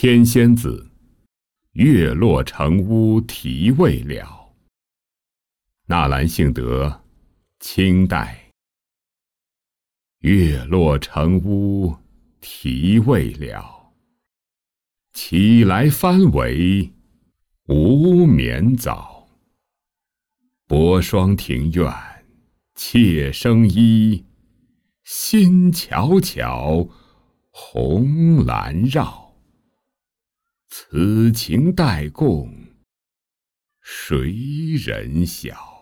天仙子，月落成屋啼未了。纳兰性德，清代。月落成屋啼未了，起来翻围无眠早。薄霜庭院妾生衣，心悄悄红阑绕。此情待共谁人晓？